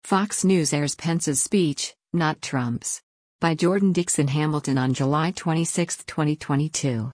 Fox News airs Pence's speech, not Trump's. By Jordan Dixon Hamilton on July 26, 2022.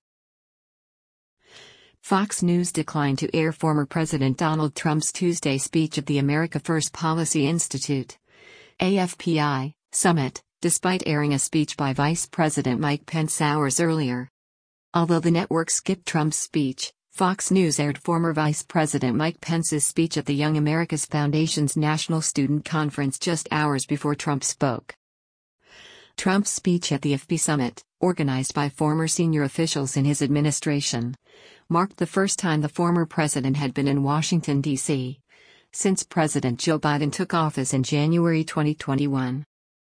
Fox News declined to air former President Donald Trump's Tuesday speech at the America First Policy Institute (AFPI) summit, despite airing a speech by Vice President Mike Pence hours earlier. Although the network skipped Trump's speech, Fox News aired former Vice President Mike Pence's speech at the Young America's Foundation's National Student Conference just hours before Trump spoke. Trump's speech at the AFPI summit, organized by former senior officials in his administration, marked the first time the former president had been in Washington, D.C. since President Joe Biden took office in January 2021.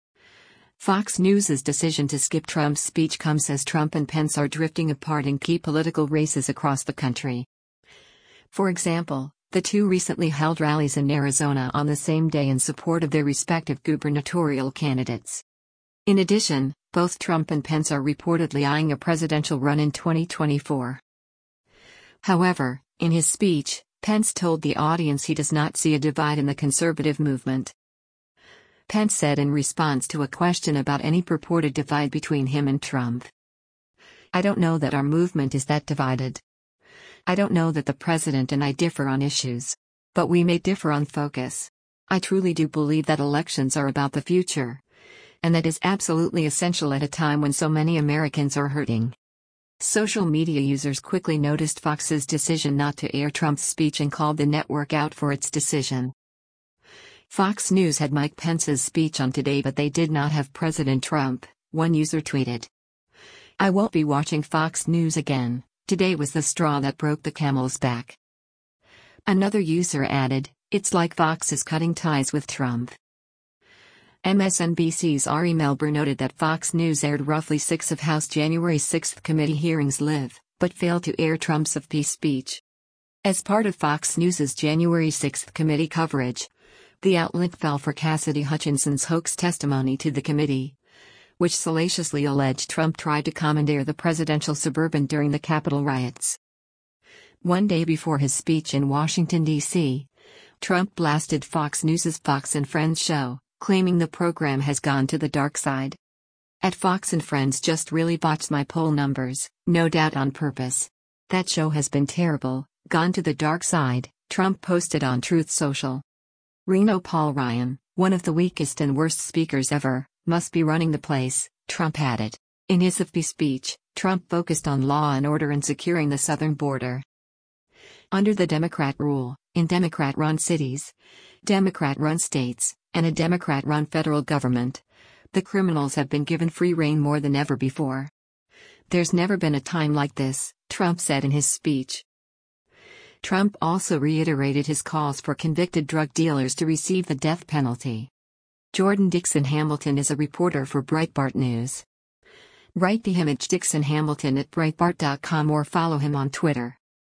Fox News's decision to skip Trump's speech comes as Trump and Pence are drifting apart in key political races across the country. For example, the two recently held rallies in Arizona on the same day in support of their respective gubernatorial candidates. In addition, both Trump and Pence are reportedly eyeing a presidential run in 2024. However, in his speech, Pence told the audience he does not see a divide in the conservative movement. Pence said in response to a question about any purported divide between him and Trump, "I don't know that our movement is that divided. I don't know that the president and I differ on issues. But we may differ on focus. I truly do believe that elections are about the future. And that is absolutely essential at a time when so many Americans are hurting." Social media users quickly noticed Fox's decision not to air Trump's speech and called the network out for its decision. Fox News had Mike Pence's speech on today, but they did not have President Trump, one user tweeted. "I won't be watching Fox News again. Today was the straw that broke the camel's back." Another user added, "It's like Fox is cutting ties with Trump." MSNBC's Ari Melber noted that Fox News aired roughly 6 of House January 6 committee hearings live, but failed to air Trump's AFPI speech. As part of Fox News's January 6 committee coverage, the outlet fell for Cassidy Hutchinson's hoax testimony to the committee, which salaciously alleged Trump tried to commandeer the presidential Suburban during the Capitol riots. One day before his speech in Washington, D.C., Trump blasted Fox News's Fox and Friends show, claiming the program has gone to the dark side. "At Fox and Friends just really botched my poll numbers, no doubt on purpose. That show has been terrible, gone to the dark side," Trump posted on Truth Social. Reno Paul Ryan, one of the weakest and worst speakers ever, must be running the place, Trump added. In his AFPI speech, Trump focused on law and order and securing the southern border. Under the Democrat rule, in Democrat-run cities, Democrat-run states, and a Democrat-run federal government, the criminals have been given free rein more than ever before. "There's never been a time like this," Trump said in his speech. Trump also reiterated his calls for convicted drug dealers to receive the death penalty. Jordan Dixon Hamilton is a reporter for Breitbart News. Write to him at Dixon Hamilton at Breitbart.com or follow him on Twitter.